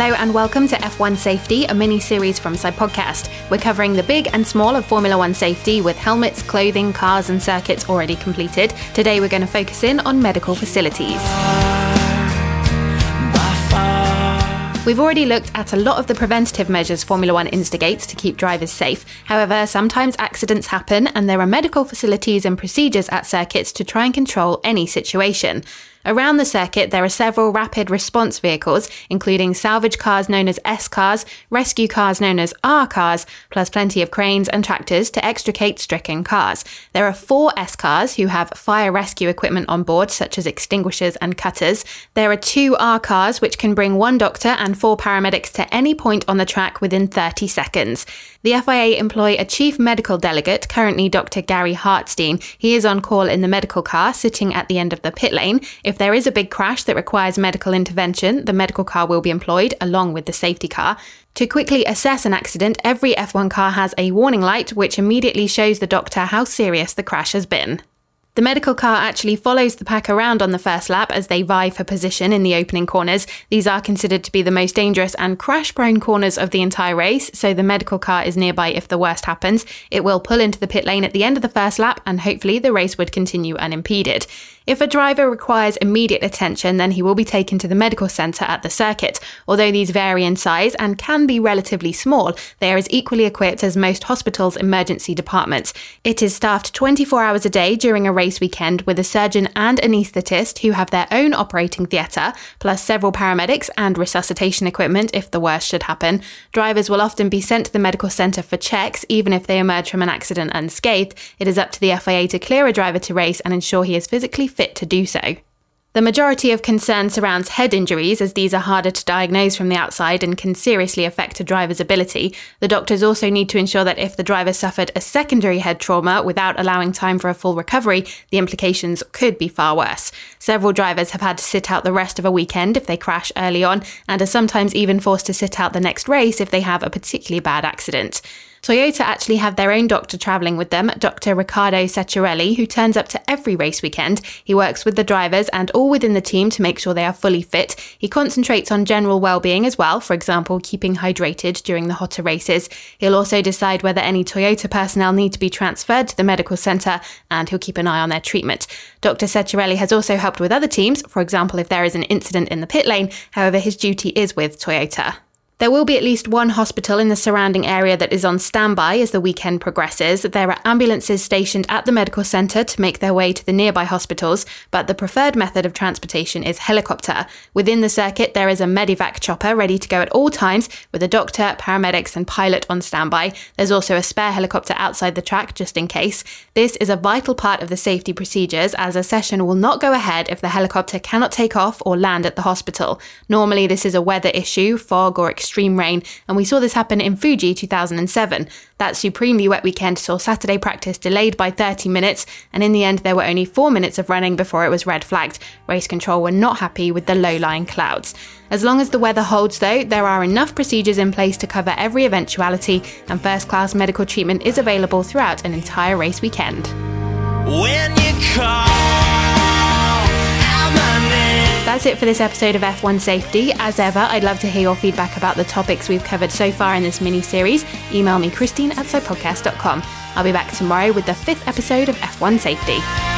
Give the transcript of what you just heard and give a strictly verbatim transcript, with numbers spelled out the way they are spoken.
Hello and welcome to F one Safety, a mini-series from SciPodcast. We're covering the big and small of Formula One safety with helmets, clothing, cars and circuits already completed. Today we're going to focus in on medical facilities. We've already looked at a lot of the preventative measures Formula One instigates to keep drivers safe. However, sometimes accidents happen and there are medical facilities and procedures at circuits to try and control any situation. Around the circuit, there are several rapid response vehicles, including salvage cars known as S-cars, rescue cars known as R-cars, plus plenty of cranes and tractors to extricate stricken cars. There are four S-cars who have fire rescue equipment on board, such as extinguishers and cutters. There are two R-cars, which can bring one doctor and four paramedics to any point on the track within thirty seconds. The F I A employ a chief medical delegate, currently Doctor Gary Hartstein. He is on call in the medical car, sitting at the end of the pit lane. If there is a big crash that requires medical intervention, the medical car will be employed along with the safety car. To quickly assess an accident, every F one car has a warning light which immediately shows the doctor how serious the crash has been. The medical car actually follows the pack around on the first lap as they vie for position in the opening corners. These are considered to be the most dangerous and crash-prone corners of the entire race, so the medical car is nearby if the worst happens. It will pull into the pit lane at the end of the first lap and hopefully the race would continue unimpeded. If a driver requires immediate attention, then he will be taken to the medical centre at the circuit. Although these vary in size and can be relatively small, they are as equally equipped as most hospitals' emergency departments. It is staffed twenty-four hours a day during a race weekend with a surgeon and anaesthetist who have their own operating theatre, plus several paramedics and resuscitation equipment if the worst should happen. Drivers will often be sent to the medical centre for checks, even if they emerge from an accident unscathed. It is up to the F I A to clear a driver to race and ensure he is physically fit to do so. The majority of concern surrounds head injuries, as these are harder to diagnose from the outside and can seriously affect a driver's ability. The doctors also need to ensure that if the driver suffered a secondary head trauma without allowing time for a full recovery, the implications could be far worse. Several drivers have had to sit out the rest of a weekend if they crash early on, and are sometimes even forced to sit out the next race if they have a particularly bad accident. Toyota actually have their own doctor travelling with them, Doctor Riccardo Ceccarelli, who turns up to every race weekend. He works with the drivers and all within the team to make sure they are fully fit. He concentrates on general well-being as well, for example, keeping hydrated during the hotter races. He'll also decide whether any Toyota personnel need to be transferred to the medical centre, and he'll keep an eye on their treatment. Doctor Ceccarelli has also helped with other teams, for example, if there is an incident in the pit lane. However, his duty is with Toyota. There will be at least one hospital in the surrounding area that is on standby as the weekend progresses. There are ambulances stationed at the medical centre to make their way to the nearby hospitals, but the preferred method of transportation is helicopter. Within the circuit, there is a Medivac chopper ready to go at all times with a doctor, paramedics and pilot on standby. There's also a spare helicopter outside the track just in case. This is a vital part of the safety procedures, as a session will not go ahead if the helicopter cannot take off or land at the hospital. Normally this is a weather issue, fog or extreme rain, and we saw this happen in Fuji two thousand seven. That supremely wet weekend saw Saturday practice delayed by thirty minutes, and in the end there were only four minutes of running before it was red flagged. Race control were not happy with the low-lying clouds. As long as the weather holds though, there are enough procedures in place to cover every eventuality, and first-class medical treatment is available throughout an entire race weekend. When you call That's it for this episode of F one Safety. As ever, I'd love to hear your feedback about the topics we've covered so far in this mini-series. Email me Christine at scipodcast dot com. I'll be back tomorrow with the fifth episode of F one Safety.